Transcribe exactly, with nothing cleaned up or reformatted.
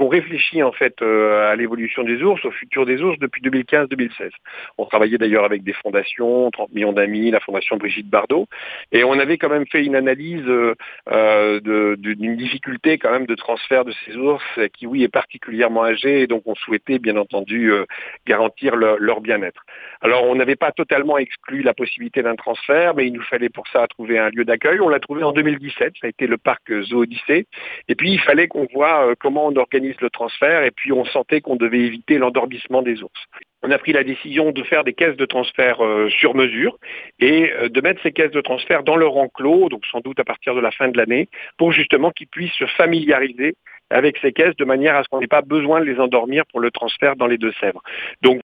qu'on réfléchit en fait euh, à l'évolution des ours, au futur des ours depuis deux mille quinze deux mille seize. On travaillait d'ailleurs avec des fondations, trente millions d'amis, la fondation Brigitte Bardot, et on avait quand même fait une analyse euh, euh, de, de, d'une difficulté quand même de transfert de ces ours qui, oui, est particulièrement âgée, et donc on souhaitait bien entendu euh, garantir leur, leur bien-être. Alors on n'avait pas totalement exclu la possibilité d'un transfert, mais il nous fallait pour ça trouver un lieu d'accueil. On l'a trouvé en deux mille dix-sept, ça a été le parc Zoo Odyssée. Et puis il fallait qu'on voit euh, comment on organise le transfert, et puis on sentait qu'on devait éviter l'endormissement des ours. On a pris la décision de faire des caisses de transfert euh, sur mesure et euh, de mettre ces caisses de transfert dans leur enclos, donc sans doute à partir de la fin de l'année, pour justement qu'ils puissent se familiariser avec ces caisses de manière à ce qu'on n'ait pas besoin de les endormir pour le transfert dans les Deux-Sèvres. Donc